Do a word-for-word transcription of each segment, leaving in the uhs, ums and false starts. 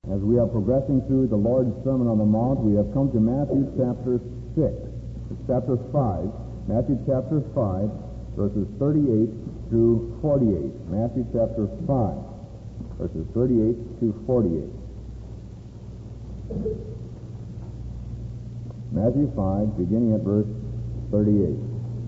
As we are progressing through the Lord's Sermon on the Mount, we have come to Matthew chapter six. Chapter five, Matthew chapter five, verses thirty-eight through forty-eight. Matthew chapter five, verses thirty-eight to forty-eight. Matthew five, beginning at verse thirty-eight.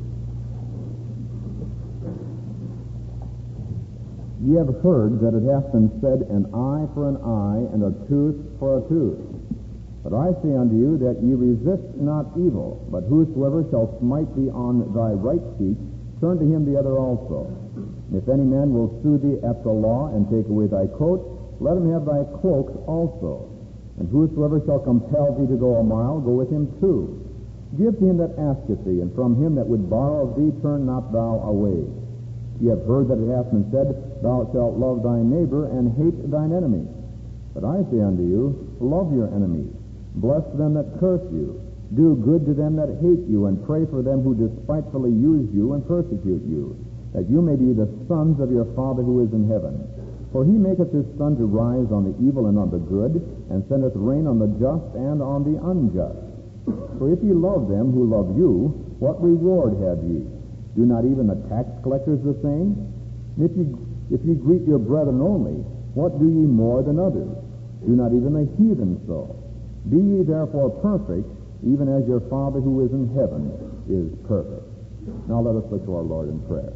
Ye have heard that it hath been said, an eye for an eye, and a tooth for a tooth. But I say unto you that ye resist not evil, but whosoever shall smite thee on thy right cheek, turn to him the other also. And if any man will sue thee at the law, and take away thy coat, let him have thy cloak also. And whosoever shall compel thee to go a mile, go with him two. Give to him that asketh thee, and from him that would borrow of thee, turn not thou away. Ye have heard that it hath been said, thou shalt love thy neighbor, and hate thine enemy. But I say unto you, love your enemies, bless them that curse you, do good to them that hate you, and pray for them who despitefully use you and persecute you, that you may be the sons of your Father who is in heaven. For he maketh his sun to rise on the evil and on the good, and sendeth rain on the just and on the unjust. For if ye love them who love you, what reward have ye? Do not even the tax collectors the same? And if ye, if ye greet your brethren only, what do ye more than others? Do not even the heathen so? Be ye therefore perfect, even as your Father who is in heaven is perfect. Now let us look to our Lord in prayer.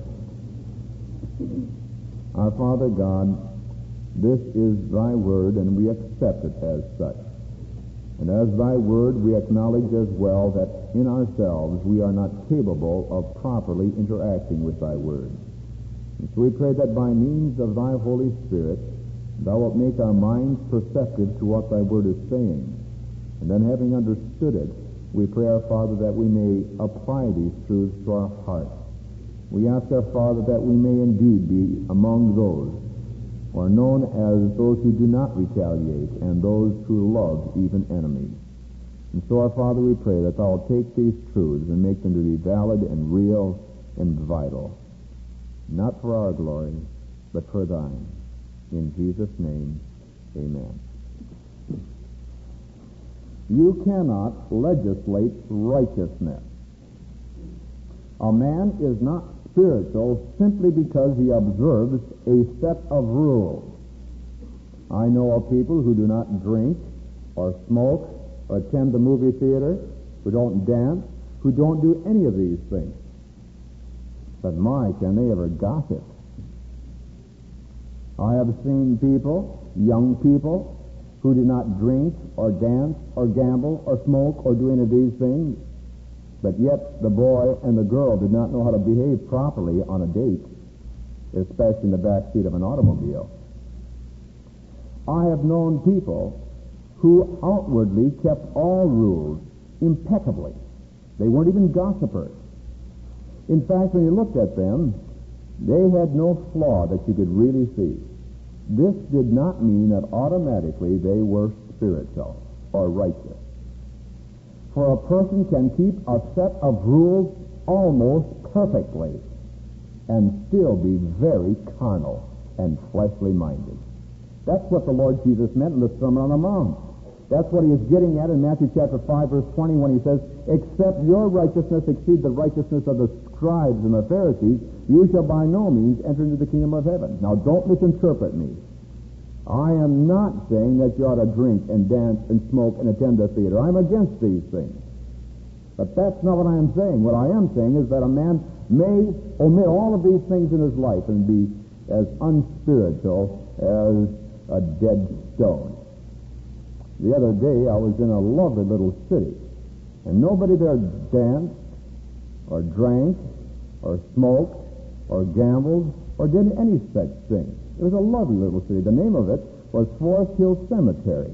Our Father God, this is thy word, and we accept it as such. And as thy word, we acknowledge as well that in ourselves we are not capable of properly interacting with thy word. And so we pray that by means of thy Holy Spirit, thou wilt make our minds perceptive to what thy word is saying. And then having understood it, we pray, our Father, that we may apply these truths to our hearts. We ask, our Father, that we may indeed be among those who are known as those who do not retaliate and those who love even enemies. And so, our Father, we pray that thou wilt take these truths and make them to be valid and real and vital, not for our glory, but for thine. In Jesus' name, amen. You cannot legislate righteousness. A man is not spiritual simply because he observes a set of rules. I know of people who do not drink or smoke or attend the movie theater, who don't dance, who don't do any of these things. But my, can they ever gossip? I have seen people, young people, who do not drink or dance or gamble or smoke or do any of these things, but yet the boy and the girl did not know how to behave properly on a date, especially in the back seat of an automobile. I have known people who outwardly kept all rules impeccably. They weren't even gossipers. In fact, when you looked at them, they had no flaw that you could really see. This did not mean that automatically they were spiritual or righteous. For a person can keep a set of rules almost perfectly and still be very carnal and fleshly minded. That's what the Lord Jesus meant in the Sermon on the Mount. That's what he is getting at in Matthew chapter five, verse twenty, when he says, except your righteousness exceed the righteousness of the scribes and the Pharisees, you shall by no means enter into the kingdom of heaven. Now, don't misinterpret me. I am not saying that you ought to drink and dance and smoke and attend the theater. I'm against these things. But that's not what I am saying. What I am saying is that a man may omit all of these things in his life and be as unspiritual as a dead stone. The other day, I was in a lovely little city, and nobody there danced or drank or smoked or gambled or did any such thing. It was a lovely little city. The name of it was Forest Hill Cemetery.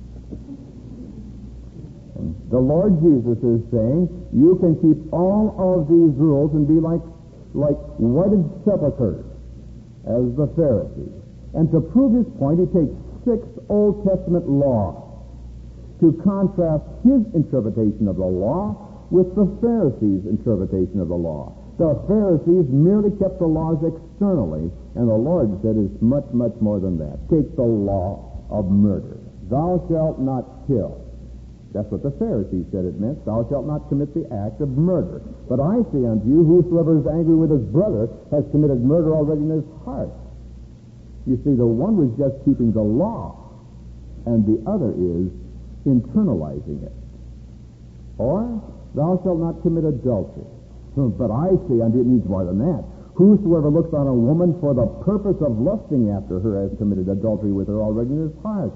And the Lord Jesus is saying, you can keep all of these rules and be like, like wedded sepulchres as the Pharisees. And to prove his point, he takes six Old Testament laws to contrast his interpretation of the law with the Pharisees' interpretation of the law. The Pharisees merely kept the laws externally, and the Lord said it's much, much more than that. Take the law of murder. thou shalt not kill. That's what the Pharisees said it meant. Thou shalt not commit the act of murder. But I say unto you, whosoever is angry with his brother has committed murder already in his heart. You see, the one was just keeping the law, and the other is internalizing it. Or, thou shalt not commit adultery. But I say unto you, it means more than that. Whosoever looks on a woman for the purpose of lusting after her has committed adultery with her already in his heart.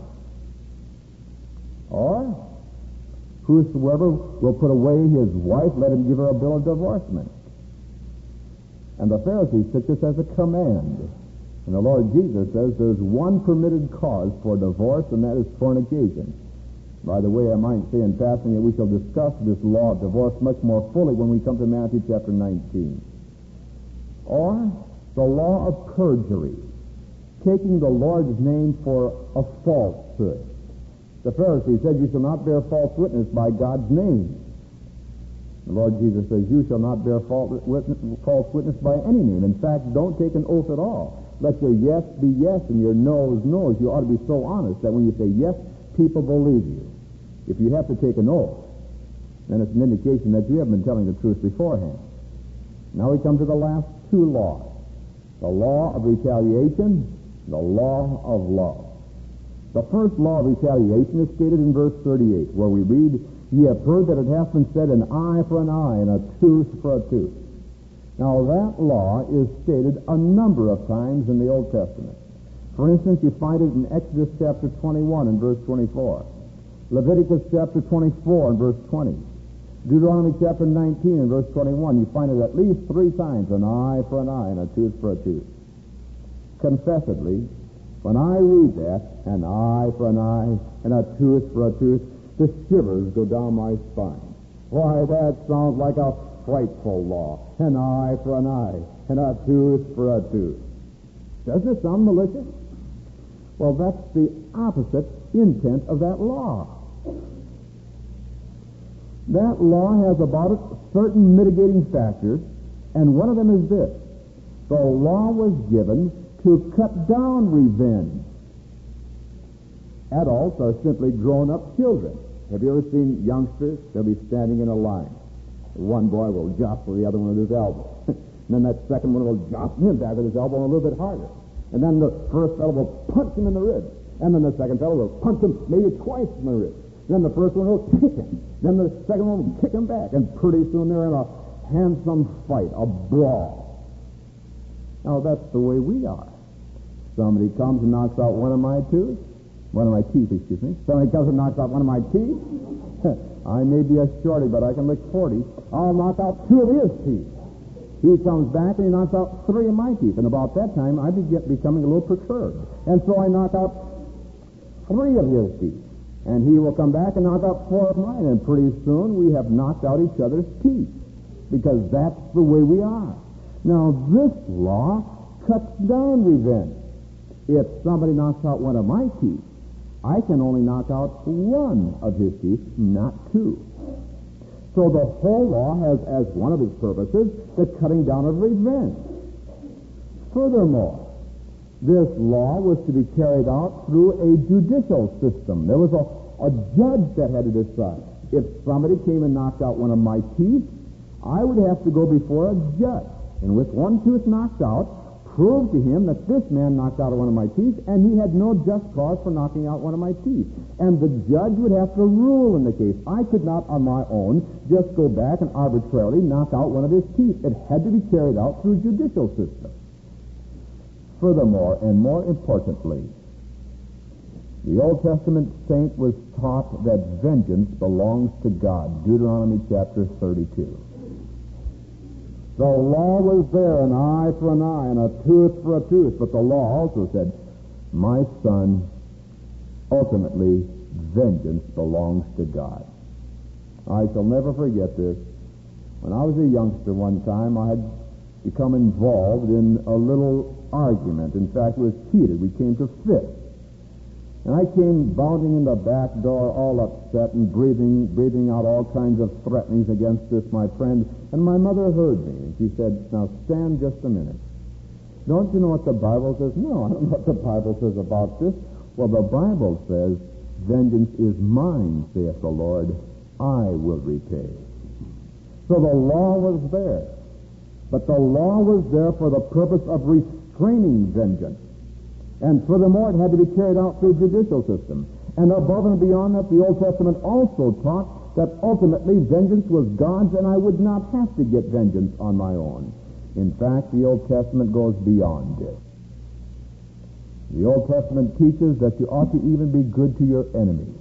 Or, whosoever will put away his wife, let him give her a bill of divorcement. And the Pharisees took this as a command. And the Lord Jesus says there's one permitted cause for divorce, and that is fornication. By the way, I might say in passing that we shall discuss this law of divorce much more fully when we come to Matthew chapter nineteen. Or the law of perjury, taking the Lord's name for a falsehood. The Pharisees said, you shall not bear false witness by God's name. The Lord Jesus says, you shall not bear false witness, false witness by any name. In fact, don't take an oath at all. Let your yes be yes and your no is no. You ought to be so honest that when you say yes, people believe you. If you have to take an oath, then it's an indication that you haven't been telling the truth beforehand. Now we come to the last two laws. The law of retaliation, the law of love. The first law of retaliation is stated in verse thirty-eight, where we read, ye have heard that it hath been said, an eye for an eye and a tooth for a tooth. Now that law is stated a number of times in the Old Testament. For instance, you find it in Exodus chapter twenty-one and verse twenty-four. Leviticus chapter twenty-four and verse twenty. Deuteronomy chapter nineteen and verse twenty-one. You find it at least three times, an eye for an eye and a tooth for a tooth. Confessedly, when I read that, an eye for an eye and a tooth for a tooth, the shivers go down my spine. Why, that sounds like a frightful law. An eye for an eye and a tooth for a tooth. Doesn't it sound malicious? Well, that's the opposite intent of that law. That law has about it certain mitigating factors, and one of them is this. The law was given to cut down revenge. Adults are simply grown-up children. Have you ever seen youngsters? They'll be standing in a line. One boy will jostle the other one with his elbow. And then that second one will jostle him back with his elbow a little bit harder. And then the first fellow will punch him in the ribs. And then the second fellow will punch him maybe twice in the ribs. Then the first one will kick him. Then the second one will kick him back. And pretty soon they're in a handsome fight, a brawl. Now that's the way we are. Somebody comes and knocks out one of my teeth. One of my teeth, excuse me. Somebody comes and knocks out one of my teeth. I may be a shorty, but I can lick forty. I'll knock out two of his teeth. He comes back and he knocks out three of my teeth. And about that time, I begin becoming a little perturbed. And so I knock out three of his teeth. And he will come back and knock out four of mine. And pretty soon we have knocked out each other's teeth. Because that's the way we are. Now, this law cuts down revenge. If somebody knocks out one of my teeth, I can only knock out one of his teeth, not two. So the whole law has as one of its purposes the cutting down of revenge. Furthermore, this law was to be carried out through a judicial system. There was a, a judge that had to decide. If somebody came and knocked out one of my teeth, I would have to go before a judge. And with one tooth knocked out, prove to him that this man knocked out one of my teeth, and he had no just cause for knocking out one of my teeth. And the judge would have to rule in the case. I could not, on my own, just go back and arbitrarily knock out one of his teeth. It had to be carried out through a judicial system. Furthermore, and more importantly, the Old Testament saint was taught that vengeance belongs to God. Deuteronomy chapter thirty-two. The law was there, an eye for an eye and a tooth for a tooth, but the law also said, my son, ultimately, vengeance belongs to God. I shall never forget this. When I was a youngster one time, I had become involved in a little argument. In fact, it was heated. We came to fists. And I came bounding in the back door, all upset and breathing breathing out all kinds of threatenings against this, my friend. And my mother heard me, and she said, now stand just a minute. Don't you know what the Bible says? No, I don't know what the Bible says about this. Well, the Bible says Vengeance is mine, saith the Lord, I will repay. So the law was there, but the law was there for the purpose of restraining vengeance. And furthermore, it had to be carried out through the judicial system. And above and beyond that, the Old Testament also taught that ultimately vengeance was God's, and I would not have to get vengeance on my own. In fact, the Old Testament goes beyond this. The Old Testament teaches that you ought to even be good to your enemies.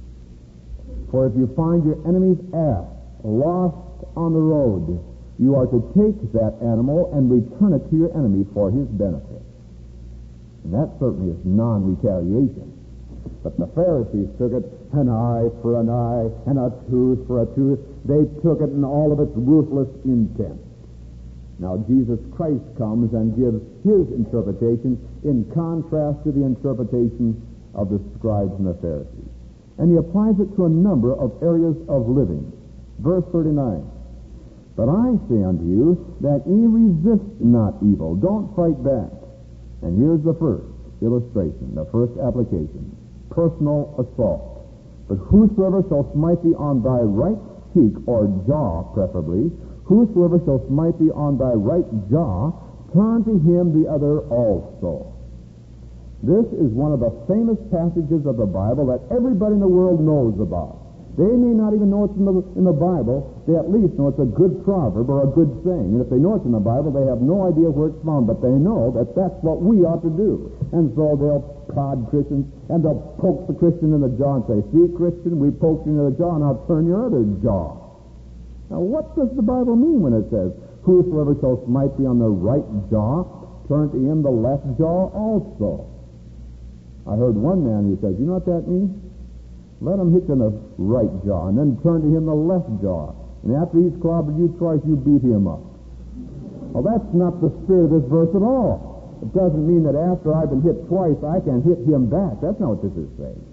For if you find your enemy's ass lost on the road, you are to take that animal and return it to your enemy for his benefit. And that certainly is non-retaliation. But the Pharisees took it, an eye for an eye and a tooth for a tooth. They took it in all of its ruthless intent. Now Jesus Christ comes and gives his interpretation in contrast to the interpretation of the scribes and the Pharisees. And he applies it to a number of areas of living. Verse thirty-nine, but I say unto you that ye resist not evil. Don't fight back. And here's the first illustration, the first application. Personal assault. But whosoever shall smite thee on thy right cheek, or jaw preferably, whosoever shall smite thee on thy right jaw, turn to him the other also. This is one of the famous passages of the Bible that everybody in the world knows about. They may not even know it's in the, in the Bible. They at least know it's a good proverb or a good saying. And if they know it's in the Bible, they have no idea where it's found. But they know that that's what we ought to do. And so they'll prod Christians, and they'll poke the Christian in the jaw and say, see, Christian, we poked you in the jaw, now turn your other jaw. Now, what does the Bible mean when it says, whosoever shall smite thee on the right jaw, turn to him the left jaw also? I heard one man who says, you know what that means? Let him hit you in the right jaw, and then turn to him the left jaw. And after he's clobbered you twice, you beat him up. Well, that's not the spirit of this verse at all. It doesn't mean that after I've been hit twice, I can hit him back. That's not what this is saying.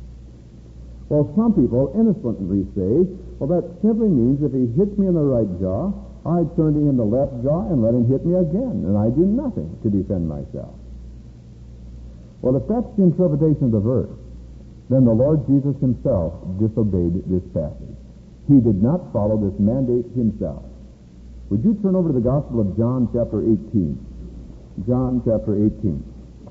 Well, some people innocently say, well, that simply means if he hits me in the right jaw, I turn to him the left jaw and let him hit me again, and I do nothing to defend myself. Well, if that's the interpretation of the verse, then the Lord Jesus himself disobeyed this passage. He did not follow this mandate himself. Would you turn over to the Gospel of John, chapter eighteen? John, chapter eighteen.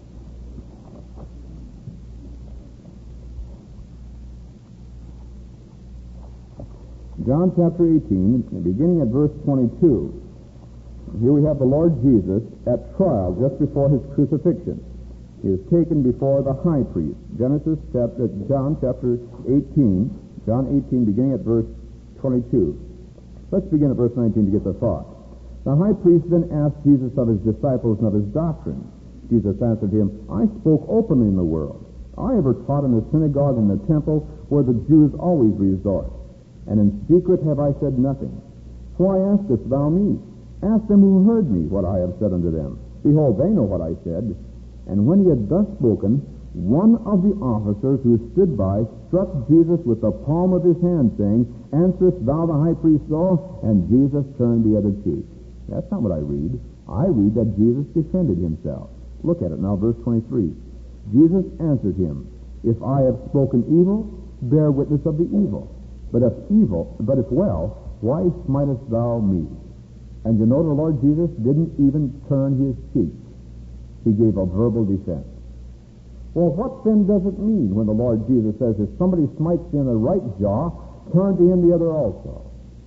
John, chapter eighteen, beginning at verse twenty-two. Here we have the Lord Jesus at trial just before his crucifixion. He is taken before the high priest. Genesis chapter, John chapter eighteen, John eighteen, beginning at verse twenty-two. Let's begin at verse nineteen to get the thought. The high priest then asked Jesus of his disciples and of his doctrine. Jesus answered him, I spoke openly in the world. I ever taught in the synagogue and the temple where the Jews always resort. And in secret have I said nothing. Why askest thou me? Ask them who heard me what I have said unto them. Behold, they know what I said. And when he had thus spoken, one of the officers who stood by struck Jesus with the palm of his hand, saying, Answerest thou the high priest so? And Jesus turned the other cheek. That's not what I read. I read that Jesus defended himself. Look at it now, verse twenty-three. Jesus answered him, If I have spoken evil, bear witness of the evil. But if evil, but if well, why smitest thou me? And you know the Lord Jesus didn't even turn his cheek. He gave a verbal defense. Well, what then does it mean when the Lord Jesus says, if somebody smites you in the right jaw, turn to him the other also?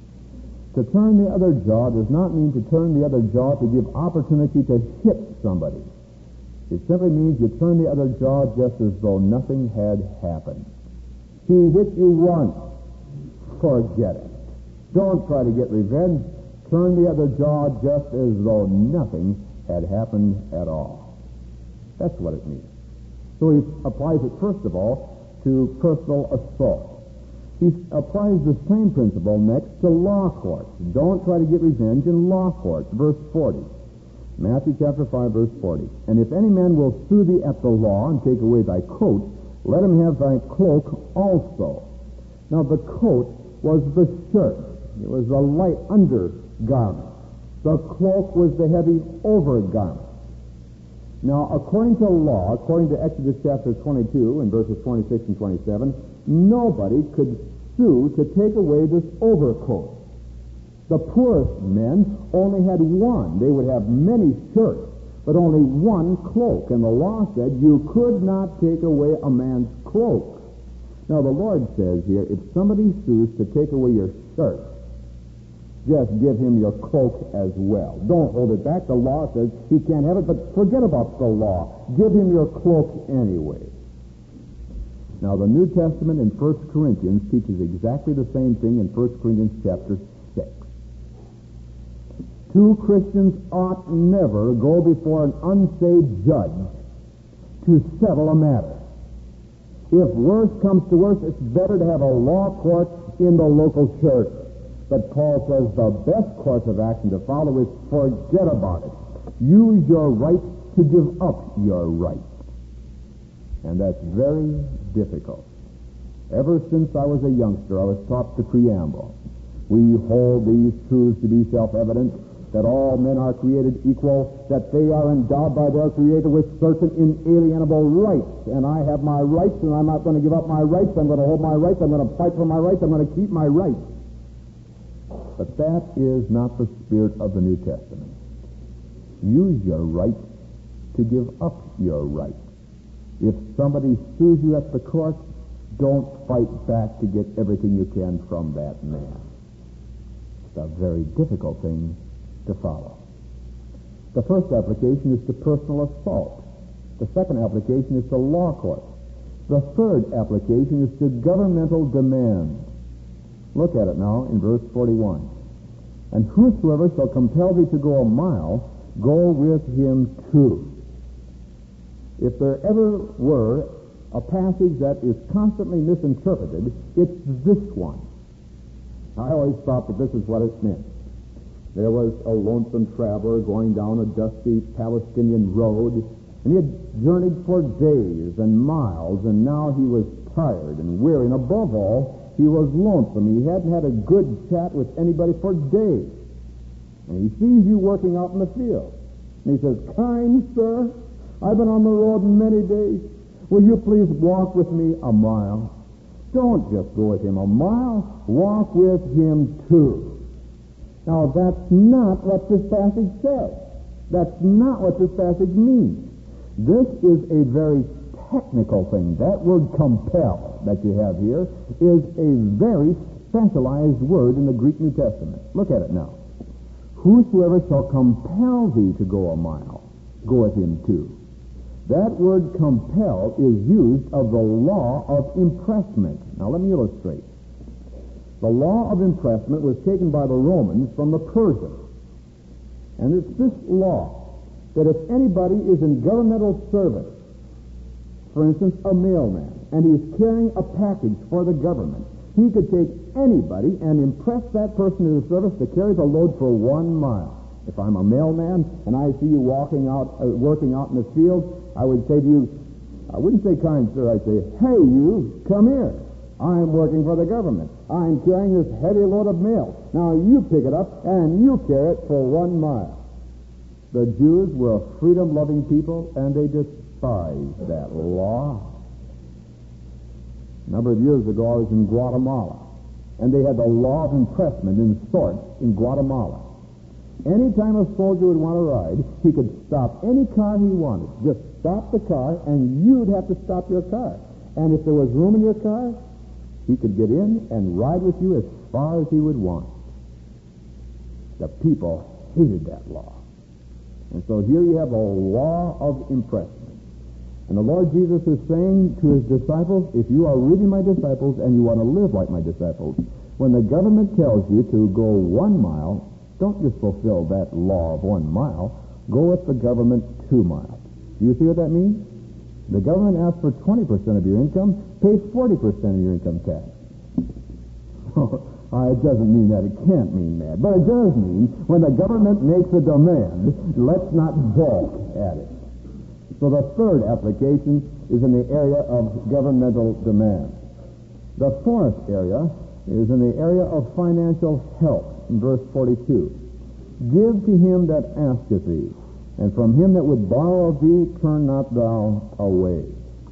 To turn the other jaw does not mean to turn the other jaw to give opportunity to hit somebody. It simply means you turn the other jaw just as though nothing had happened. He hit you once. Forget it. Don't try to get revenge. Turn the other jaw just as though nothing had happened at all. That's what it means. So he applies it, first of all, to personal assault. He applies the same principle next to law courts. Don't try to get revenge in law courts. Verse forty. Matthew chapter five, verse forty. And if any man will sue thee at the law and take away thy coat, let him have thy cloak also. Now the coat was the shirt. It was the light undergarment. The cloak was the heavy overgarment. Now, according to law, according to Exodus chapter twenty-two and verses twenty-six and twenty-seven, nobody could sue to take away this overcoat. The poorest men only had one. They would have many shirts, but only one cloak. And the law said you could not take away a man's cloak. Now, the Lord says here, if somebody sues to take away your shirt, just give him your cloak as well. Don't hold it back. The law says he can't have it, but forget about the law. Give him your cloak anyway. Now, the New Testament in First Corinthians teaches exactly the same thing in First Corinthians chapter six. Two Christians ought never go before an unsaved judge to settle a matter. If worse comes to worse, it's better to have a law court in the local church. But Paul says the best course of action to follow is forget about it. Use your right to give up your right. And that's very difficult. Ever since I was a youngster, I was taught the preamble. We hold these truths to be self-evident, that all men are created equal, that they are endowed by their Creator with certain inalienable rights. And I have my rights, and I'm not going to give up my rights. I'm going to hold my rights. I'm going to fight for my rights. I'm going to keep my rights. But that is not the spirit of the New Testament. Use your right to give up your right. If somebody sues you at the court, don't fight back to get everything you can from that man. It's a very difficult thing to follow. The first application is to personal assault. The second application is to law court. The third application is to governmental demand. Look at it now in verse forty-one. And whosoever shall compel thee to go a mile, go with him two. If there ever were a passage that is constantly misinterpreted, it's this one. I always thought that this is what it meant. There was a lonesome traveler going down a dusty Palestinian road, and he had journeyed for days and miles, and now he was tired and weary, and above all, he was lonesome. He hadn't had a good chat with anybody for days. And he sees you working out in the field. And he says, "Kind sir, I've been on the road many days. Will you please walk with me a mile?" Don't just go with him a mile. Walk with him two. Now, that's not what this passage says. That's not what this passage means. This is a very technical thing. That word compel that you have here is a very specialized word in the Greek New Testament. Look at it now. Whosoever shall compel thee to go a mile, go with him too. That word compel is used of the law of impressment. Now let me illustrate. The law of impressment was taken by the Romans from the Persians. And it's this law that if anybody is in governmental service, for instance, a mailman, and he's carrying a package for the government, he could take anybody and impress that person in the service to carry the load for one mile. If I'm a mailman and I see you walking out, uh, working out in the field, I would say to you, I wouldn't say kind sir, I'd say, "Hey you, come here. I'm working for the government. I'm carrying this heavy load of mail. Now you pick it up and you carry it for one mile." The Jews were a freedom-loving people, and they despised that law. A number of years ago, I was in Guatemala, and they had the law of impressment in sorts in Guatemala. Anytime a soldier would want to ride, he could stop any car he wanted. Just stop the car, and you'd have to stop your car. And if there was room in your car, he could get in and ride with you as far as he would want. The people hated that law. And so here you have a law of impressment. And the Lord Jesus is saying to his disciples, if you are really my disciples and you want to live like my disciples, when the government tells you to go one mile, don't just fulfill that law of one mile. Go with the government two miles. Do you see what that means? The government asks for twenty percent of your income, pay forty percent of your income tax. Uh, it doesn't mean that. It can't mean that. But it does mean when the government makes a demand, let's not balk at it. So the third application is in the area of governmental demand. The fourth area is in the area of financial help, in verse forty-two. Give to him that asketh thee, And from him that would borrow of thee, turn not thou away.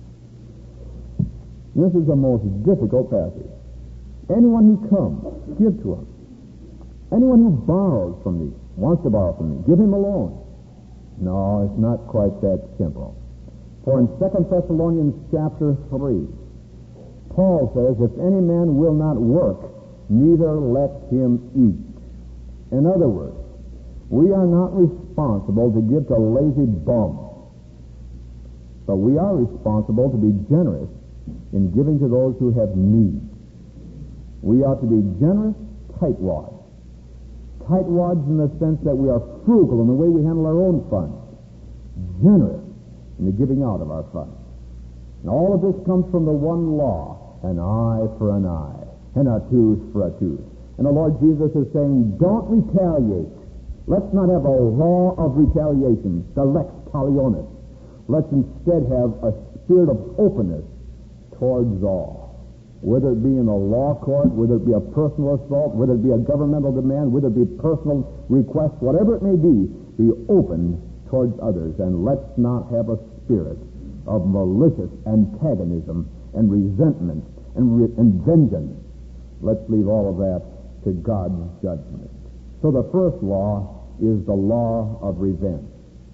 This is the most difficult passage. Anyone who comes, give to him. Anyone who borrows from thee, wants to borrow from thee, give him a loan. No, it's not quite that simple. For in Second Thessalonians chapter three, Paul says, if any man will not work, neither let him eat. In other words, we are not responsible to give to lazy bums, but we are responsible to be generous in giving to those who have need. We ought to be generous tightwads. Tightwads in the sense that we are frugal in the way we handle our own funds. Generous in the giving out of our funds. And all of this comes from the one law, an eye for an eye, and a tooth for a tooth. And the Lord Jesus is saying, don't retaliate. Let's not have a law of retaliation, the lex talionis. Let's instead have a spirit of openness towards all. Whether it be in a law court, whether it be a personal assault, whether it be a governmental demand, whether it be personal request, whatever it may be, be open towards others. And let's not have a spirit of malicious antagonism and resentment and, re- and vengeance. Let's leave all of that to God's judgment. So the first law is the law of revenge.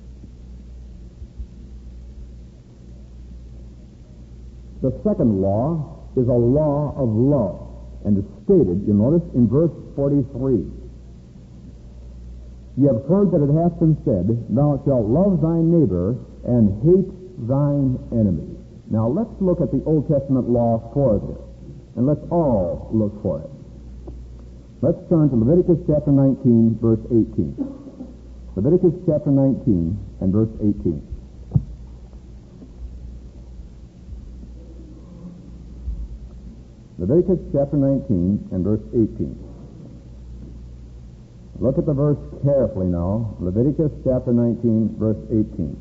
The second law is a law of love, and it's stated, you notice, in verse forty-three. You have heard that it hath been said, thou shalt love thy neighbor and hate thine enemy. Now let's look at the Old Testament law for this, and let's all look for it. Let's turn to Leviticus chapter nineteen, verse eighteen. Leviticus chapter nineteen and verse eighteen. Leviticus chapter nineteen and verse eighteen. Look at the verse carefully now. Leviticus chapter nineteen, verse eighteen.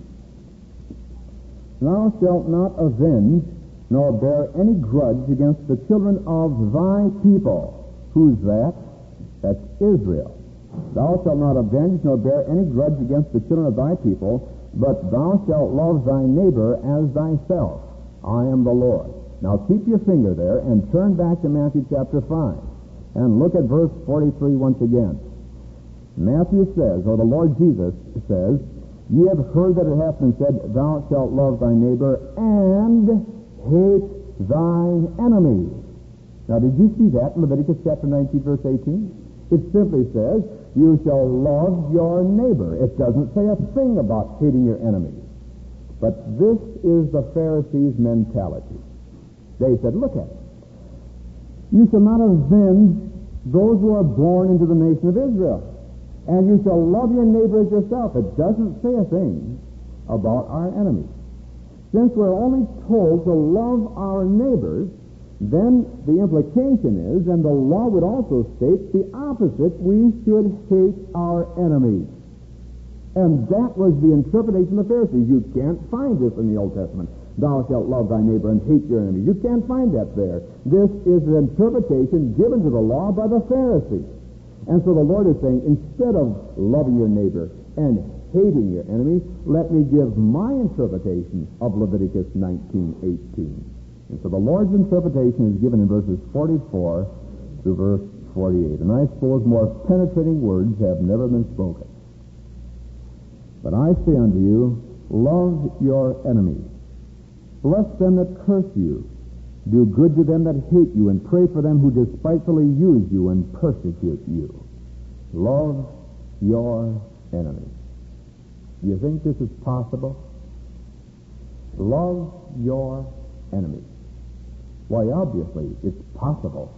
Thou shalt not avenge nor bear any grudge against the children of thy people. Who's that? That's Israel. Thou shalt not avenge nor bear any grudge against the children of thy people, but thou shalt love thy neighbor as thyself. I am the Lord. Now keep your finger there and turn back to Matthew chapter five and look at verse forty-three once again. Matthew says, or the Lord Jesus says, ye have heard that it hath been said, thou shalt love thy neighbor and hate thine enemy. Now did you see that in Leviticus chapter nineteen, verse eighteen? It simply says, you shall love your neighbor. It doesn't say a thing about hating your enemy. But this is the Pharisees' mentality. They said, look at it. You shall not avenge those who are born into the nation of Israel. And you shall love your neighbor as yourself. It doesn't say a thing about our enemies. Since we're only told to love our neighbors, then the implication is, and the law would also state the opposite, we should hate our enemies. And that was the interpretation of the Pharisees. You can't find this in the Old Testament. Thou shalt love thy neighbor and hate your enemy. You can't find that there. This is an interpretation given to the law by the Pharisees. And so the Lord is saying, instead of loving your neighbor and hating your enemy, let me give my interpretation of Leviticus nineteen eighteen. And so the Lord's interpretation is given in verses forty-four to verse forty-eight. And I suppose more penetrating words have never been spoken. But I say unto you, love your enemies. Bless them that curse you. Do good to them that hate you, and pray for them who despitefully use you and persecute you. Love your enemies. Do you think this is possible? Love your enemies. Why, obviously, it's possible.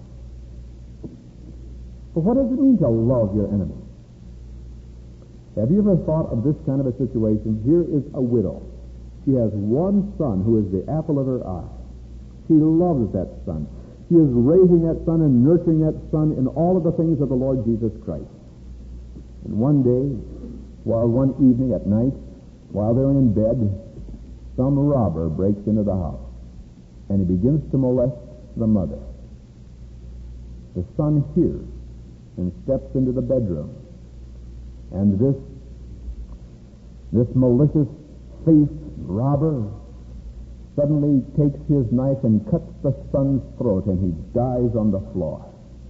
But what does it mean to love your enemies? Have you ever thought of this kind of a situation? Here is a widow. She has one son who is the apple of her eye. She loves that son. She is raising that son and nurturing that son in all of the things of the Lord Jesus Christ. And one day, while one evening at night, while they're in bed, some robber breaks into the house, and he begins to molest the mother. The son hears and steps into the bedroom, and this This malicious thief, robber, suddenly takes his knife and cuts the son's throat, and he dies on the floor.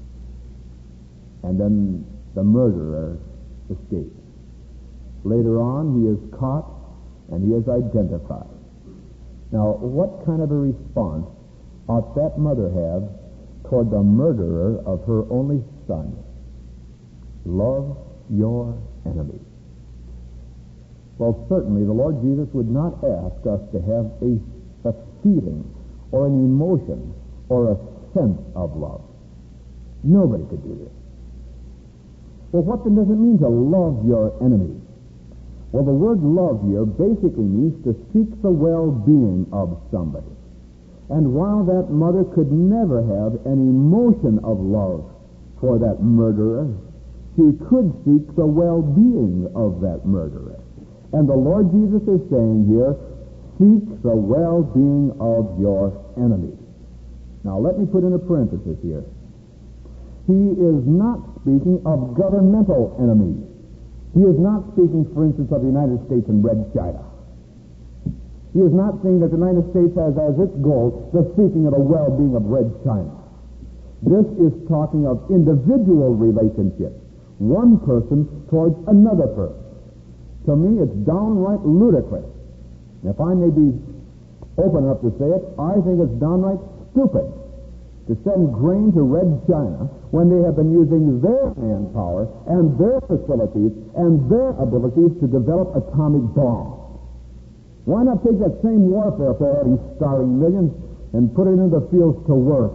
And then the murderer escapes. Later on, he is caught and he is identified. Now, what kind of a response ought that mother have toward the murderer of her only son? Love your enemy. Well, certainly the Lord Jesus would not ask us to have a, a feeling or an emotion or a sense of love. Nobody could do this. Well, what then does it mean to love your enemy? Well, the word love here basically means to seek the well-being of somebody. And while that mother could never have an emotion of love for that murderer, she could seek the well-being of that murderer. And the Lord Jesus is saying here, seek the well-being of your enemy. Now, let me put in a parenthesis here. He is not speaking of governmental enemies. He is not speaking, for instance, of the United States and Red China. He is not saying that the United States has as its goal the seeking of the well-being of Red China. This is talking of individual relationships, one person towards another person. To me, it's downright ludicrous. And if I may be open enough to say it, I think it's downright stupid to send grain to Red China when they have been using their manpower and their facilities and their abilities to develop atomic bombs. Why not take that same warfare for all these starving millions and put it into the fields to work?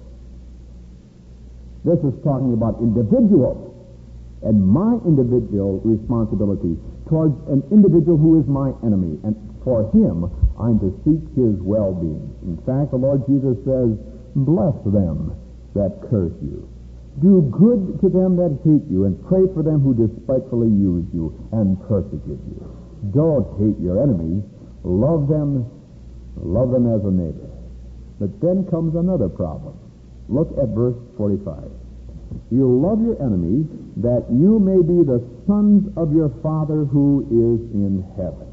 This is talking about individuals and my individual responsibility towards an individual who is my enemy. And for him, I'm to seek his well-being. In fact, the Lord Jesus says, bless them that curse you. Do good to them that hate you, and pray for them who despitefully use you and persecute you. Don't hate your enemies. Love them. Love them as a neighbor. But then comes another problem. Look at verse forty-five. You love your enemies, that you may be the sons of your Father who is in heaven.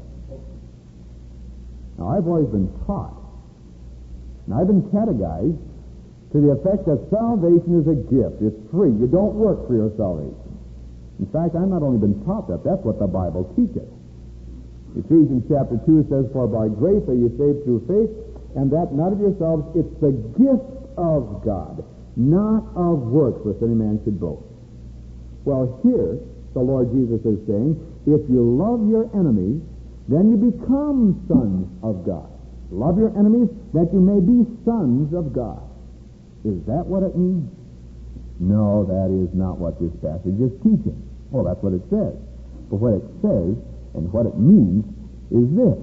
Now, I've always been taught, and I've been catechized, to the effect that salvation is a gift. It's free. You don't work for your salvation. In fact, I've not only been taught that, that's what the Bible teaches. Ephesians chapter two says, for by grace are you saved through faith, and that not of yourselves, it's the gift of God, not of works, lest any man should boast. Well, here, the Lord Jesus is saying, if you love your enemies, then you become sons of God. Love your enemies, that you may be sons of God. Is that what it means? No, that is not what this passage is teaching. Well, that's what it says. But what it says and what it means is this.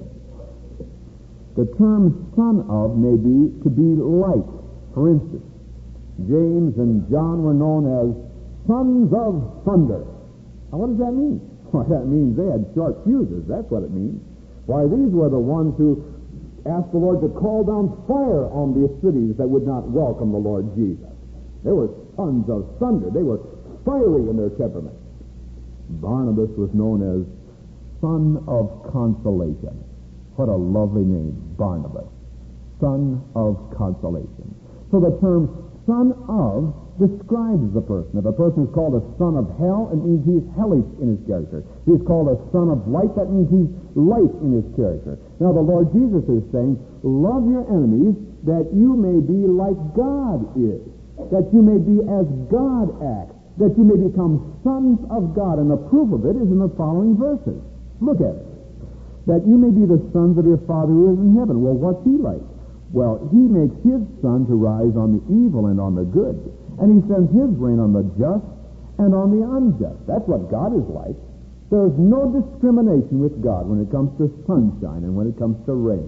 The term son of may be to be like. For instance, James and John were known as sons of thunder. Now, what does that mean? Well, that means they had short fuses. That's what it means. Why, these were the ones who asked the Lord to call down fire on the cities that would not welcome the Lord Jesus. They were sons of thunder. They were fiery in their temperament. Barnabas was known as son of consolation. What a lovely name, Barnabas. Son of consolation. So the term son of describes the person. If a person is called a son of hell, it means he's hellish in his character. If he's called a son of light, that means he's light in his character. Now the Lord Jesus is saying, love your enemies that you may be like God is, that you may be as God acts, that you may become sons of God. And the proof of it is in the following verses. Look at it. That you may be the sons of your Father who is in heaven. Well, what's he like? Well, he makes his sun to rise on the evil and on the good. And he sends his rain on the just and on the unjust. That's what God is like. There's no discrimination with God when it comes to sunshine and when it comes to rain.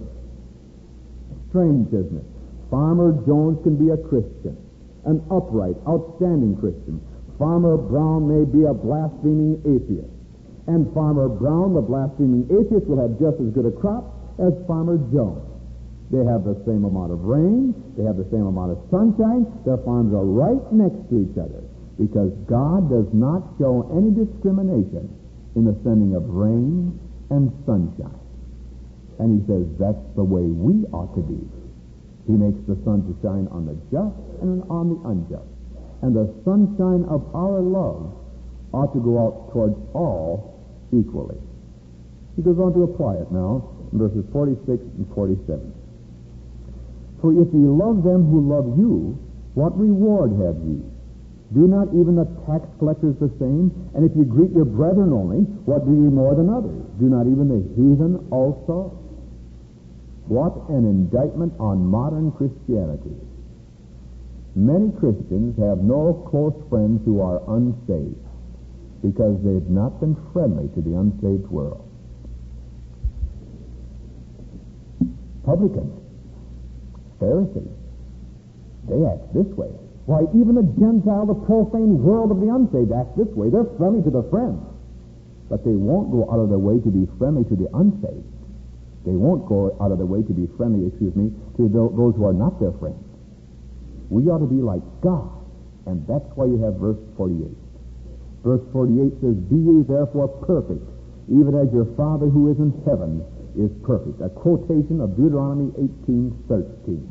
Strange, isn't it? Farmer Jones can be a Christian, an upright, outstanding Christian. Farmer Brown may be a blaspheming atheist. And Farmer Brown, the blaspheming atheist, will have just as good a crop as Farmer Jones. They have the same amount of rain. They have the same amount of sunshine. Their farms are right next to each other because God does not show any discrimination in the sending of rain and sunshine. And he says that's the way we ought to be. He makes the sun to shine on the just and on the unjust. And the sunshine of our love ought to go out towards all equally. He goes on to apply it now in verses forty-six and forty-seven. For if ye love them who love you, what reward have ye? Do not even the tax collectors the same? And if ye greet your brethren only, what do ye more than others? Do not even the heathen also? What an indictment on modern Christianity. Many Christians have no close friends who are unsaved because they've not been friendly to the unsaved world. Publicans, Pharisees, they act this way. Why, even the Gentile, the profane world of the unsaved acts this way. They're friendly to their friends, but they won't go out of their way to be friendly to the unsaved. They won't go out of their way to be friendly, excuse me, to those who are not their friends. We ought to be like God, and that's why you have verse forty-eight. Verse forty-eight says, Be ye therefore perfect, even as your Father who is in heaven is perfect. A quotation of Deuteronomy eighteen thirteen.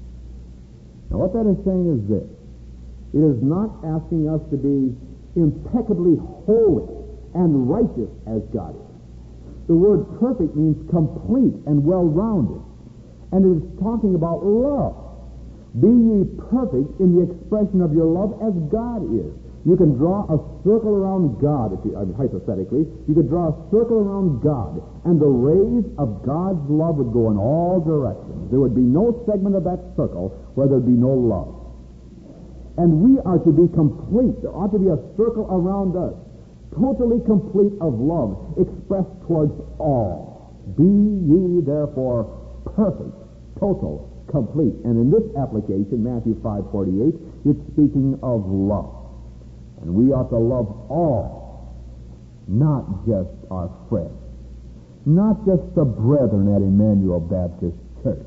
Now what that is saying is this. It is not asking us to be impeccably holy and righteous as God is. The word perfect means complete and well-rounded. And it is talking about love. Be ye perfect in the expression of your love as God is. You can draw a circle around God, if you, I mean, hypothetically. You could draw a circle around God, and the rays of God's love would go in all directions. There would be no segment of that circle where there would be no love. And we are to be complete. There ought to be a circle around us, totally complete of love, expressed towards all. Be ye therefore perfect, total, complete. And in this application, Matthew five forty-eight, it's speaking of love. And we ought to love all, not just our friends, not just the brethren at Emmanuel Baptist Church.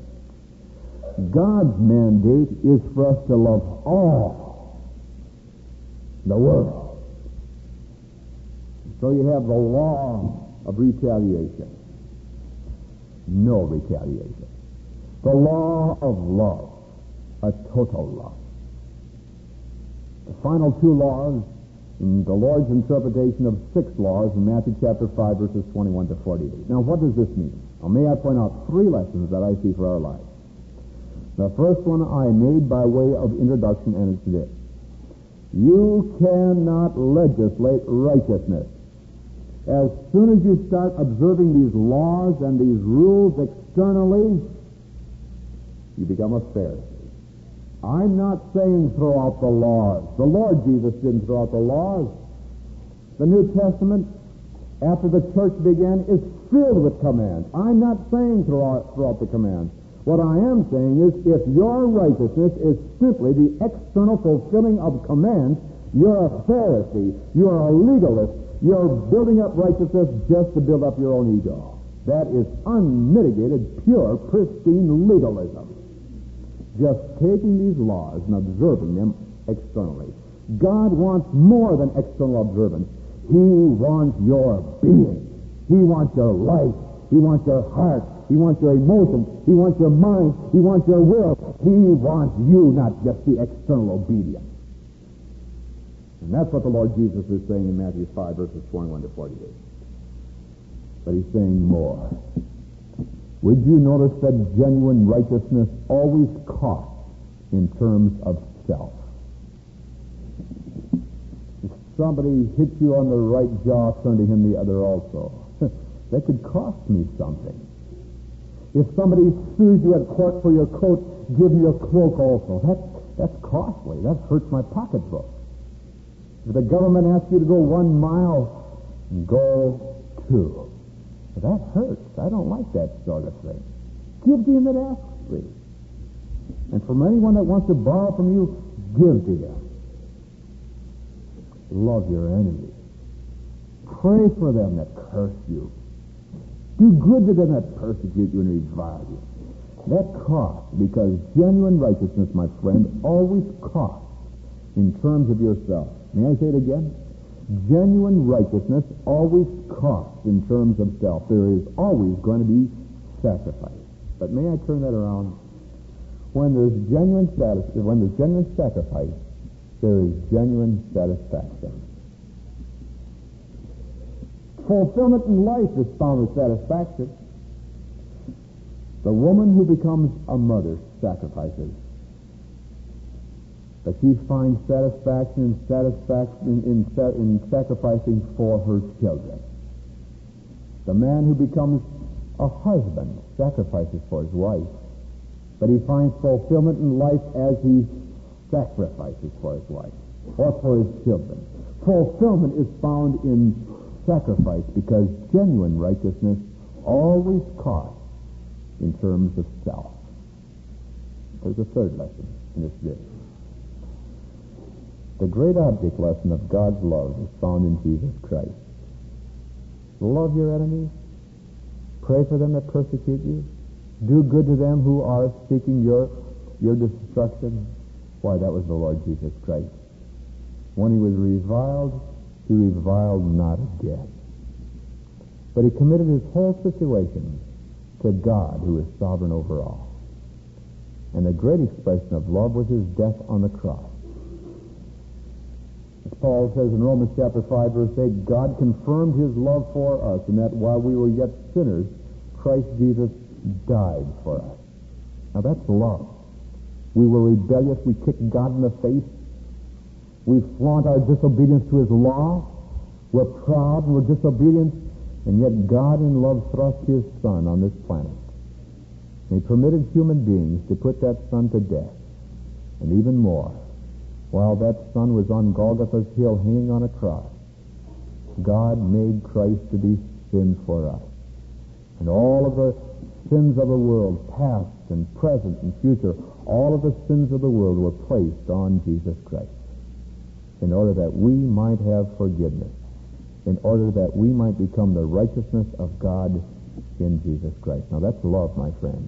God's mandate is for us to love all the world. So you have the law of retaliation. No retaliation. The law of love, a total love. The final two laws, in the Lord's interpretation of six laws in Matthew chapter five, verses twenty-one to forty-eight. Now, what does this mean? Now, may I point out three lessons that I see for our lives. The first one I made by way of introduction, and it's this. You cannot legislate righteousness. As soon as you start observing these laws and these rules externally, you become a Pharisee. I'm not saying throw out the laws. The Lord Jesus didn't throw out the laws. The New Testament, after the church began, is filled with commands. I'm not saying throw out, throw out the commands. What I am saying is if your righteousness is simply the external fulfilling of commands, you're a Pharisee. You're a legalist. You're building up righteousness just to build up your own ego. That is unmitigated, pure, pristine legalism. Just taking these laws and observing them externally. God wants more than external observance. He wants your being. He wants your life. He wants your heart. He wants your emotions. He wants your mind. He wants your will. He wants you, not just the external obedience. And that's what the Lord Jesus is saying in Matthew five, verses twenty-one to forty-eight. But he's saying more. Would you notice that genuine righteousness always costs in terms of self? If somebody hits you on the right jaw, turn to him the other also. That could cost me something. If somebody sues you at court for your coat, give me your cloak also. That's, that's costly. That hurts my pocketbook. If the government asks you to go one mile, go two. That hurts. I don't like that sort of thing. Give to him that asks thee. And from anyone that wants to borrow from you, give to him. Love your enemies. Pray for them that curse you. Do good to them that persecute you and revile you. That costs, because genuine righteousness, my friend, always costs in terms of yourself. May I say it again? Genuine righteousness always costs in terms of self. There is always going to be sacrifice. But may I turn that around? When there's genuine satis- when there's genuine sacrifice, there is genuine satisfaction. Fulfillment in life is found with satisfaction. The woman who becomes a mother sacrifices. But she finds satisfaction in satisfaction in, in, in sacrificing for her children. The man who becomes a husband sacrifices for his wife, but he finds fulfillment in life as he sacrifices for his wife or for his children. Fulfillment is found in sacrifice because genuine righteousness always costs in terms of self. There's a third lesson in this this. The great object lesson of God's love is found in Jesus Christ. Love your enemies. Pray for them that persecute you. Do good to them who are seeking your, your destruction. Why, that was the Lord Jesus Christ. When he was reviled, he reviled not again. But he committed his whole situation to God, who is sovereign over all. And the great expression of love was his death on the cross. As Paul says in Romans chapter five, verse eight, God confirmed his love for us, and that while we were yet sinners, Christ Jesus died for us. Now that's love. We were rebellious. We kicked God in the face. We flaunt our disobedience to his law. We're proud and we're disobedient. And yet God in love thrust his Son on this planet. And he permitted human beings to put that Son to death. And even more, while that Son was on Golgotha's hill hanging on a cross, God made Christ to be sin for us. And all of the sins of the world, past and present and future, all of the sins of the world were placed on Jesus Christ in order that we might have forgiveness, in order that we might become the righteousness of God in Jesus Christ. Now that's love, my friends.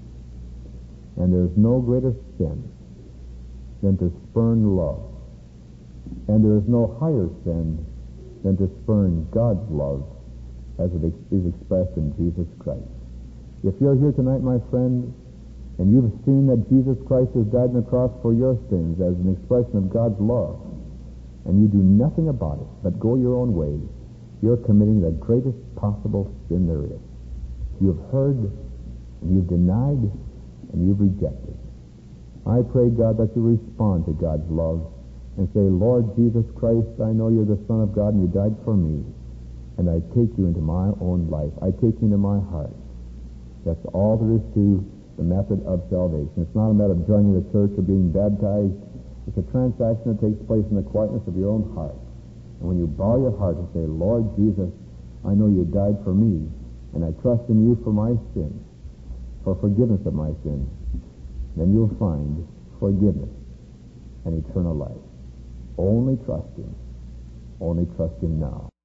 And there's no greater sin than to spurn love. And there is no higher sin than to spurn God's love as it is expressed in Jesus Christ. If you're here tonight, my friend, and you've seen that Jesus Christ has died on the cross for your sins as an expression of God's love, and you do nothing about it but go your own way, you're committing the greatest possible sin there is. You've heard, and you've denied, and you've rejected. I pray, God, that you respond to God's love and say, Lord Jesus Christ, I know you're the Son of God and you died for me, and I take you into my own life. I take you into my heart. That's all there is to the method of salvation. It's not a matter of joining the church or being baptized. It's a transaction that takes place in the quietness of your own heart. And when you bow your heart and say, Lord Jesus, I know you died for me, and I trust in you for my sins, for forgiveness of my sins, then you'll find forgiveness and eternal life. Only trust him. Only trust him now.